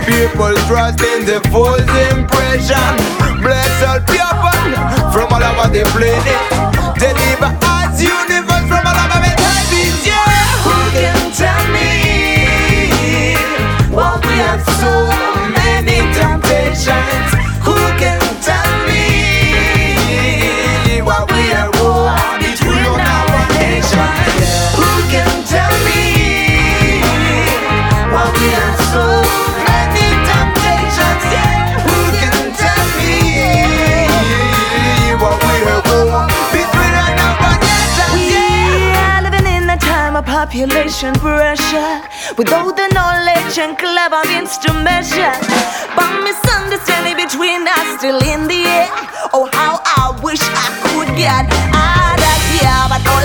People trust in the false impression. Bless all people from all over the planet. Deliver us universe from all over the heavens, yeah. Who can tell me what we have so many temptations? Who can tell me what we are war between our nations? Who can tell me what we are so many temptations? Who can tell me what we are war between our nations? We are living in a time of population pressure, with all the knowledge and clever means to measure, but misunderstanding between us still in the air. Oh, how I wish I could get out of here, but all